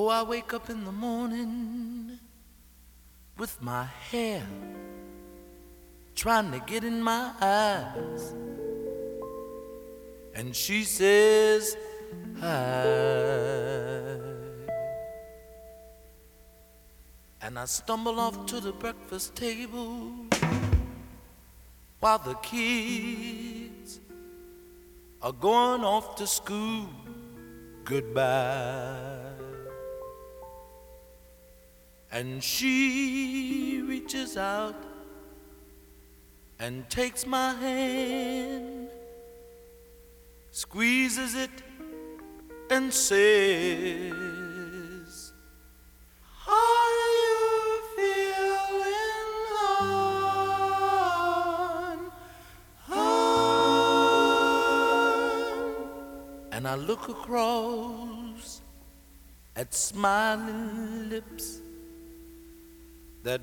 I wake up in the morning with my hair trying to get in my eyes, and she says hi, and I stumble off to the breakfast table while the kids are going off to school. Goodbye. And she reaches out and takes my hand, squeezes it and says, are you feeling and I look across at smiling lips that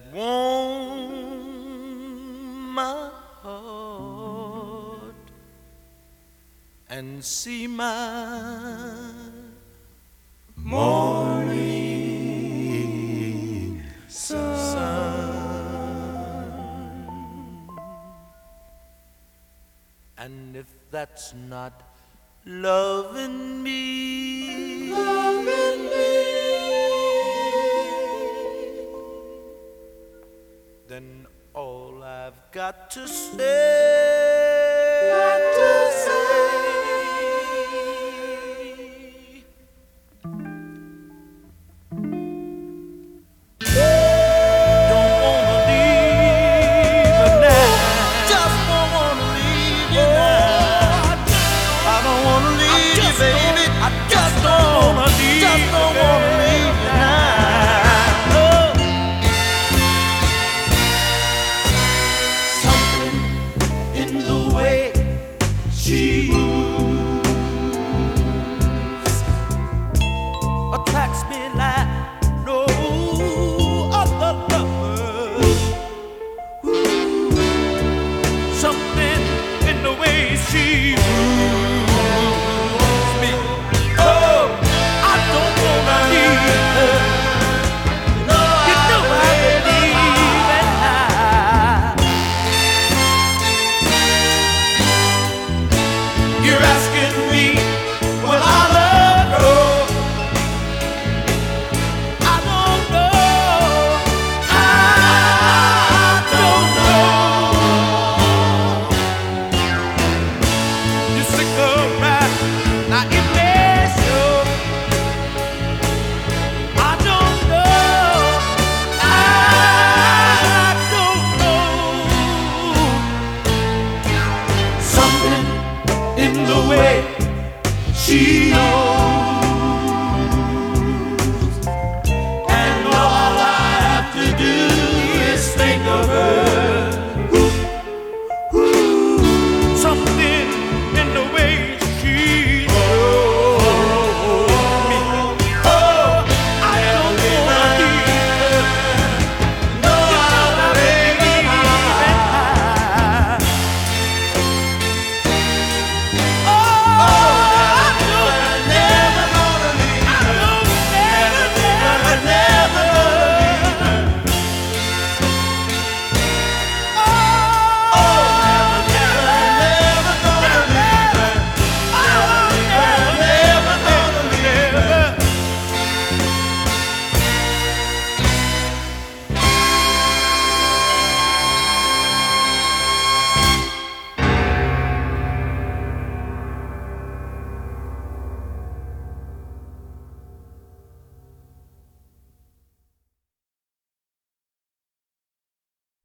warm my heart, and see my morning sun. And if that's not loving me, then all I've got to say